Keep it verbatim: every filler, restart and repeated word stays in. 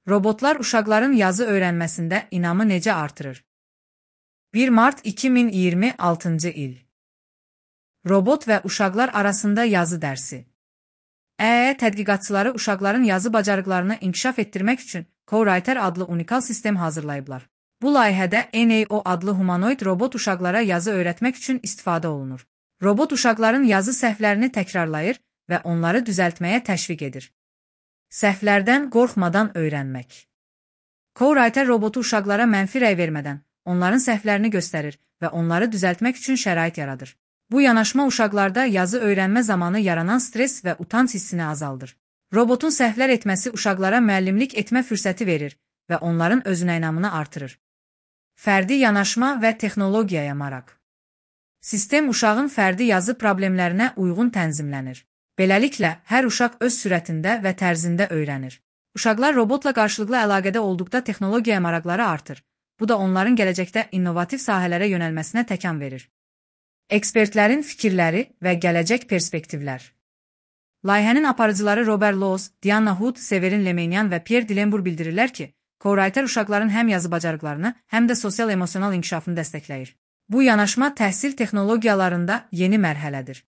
Robotlar uşaqların yazı öyrənməsində inamı necə artırır? bir mart iki min iyirmi altıncı il. Robot və uşaqlar arasında yazı dərsi. E E tədqiqatçıları uşaqların yazı bacarıqlarını inkişaf etdirmək üçün CoWriter adlı unikal sistem hazırlayıblar. Bu layihədə N A O adlı humanoid robot uşaqlara yazı öyrətmək üçün istifadə olunur. Robot uşaqların yazı səhvlərini təkrarlayır və onları düzəltməyə təşviq edir. Səhvlərdən qorxmadan öyrənmək. CoWriter robotu uşaqlara mənfi rəy vermədən, onların səhvlərini göstərir və onları düzəltmək üçün şərait yaradır. Bu yanaşma uşaqlarda yazı öyrənmə zamanı yaranan stres və utanc hissini azaldır. Robotun səhvlər etməsi uşaqlara müəllimlik etmə fürsəti verir və onların özünə inamını artırır. Fərdi yanaşma və texnologiyaya maraq. Sistem uşağın fərdi yazı problemlərinə uyğun tənzimlənir. Beləliklə, hər uşaq öz sürətində və tərzində öyrənir. Uşaqlar robotla qarşılıqlı əlaqədə olduqda texnologiyaya maraqları artır. Bu da onların gələcəkdə innovativ sahələrə yönəlməsinə təkan verir. Ekspertlərin fikirləri və gələcək perspektivlər. Layihənin aparıcıları Robert Laws, Diana Hood, Severin Lemenyan və Pierre Dillenbourg bildirirlər ki, CoWriter uşaqların həm yazı bacarıqlarını, həm də sosial-emosional inkişafını dəstəkləyir. Bu yanaşma təhsil texnologiyalarında yeni mərhələdir.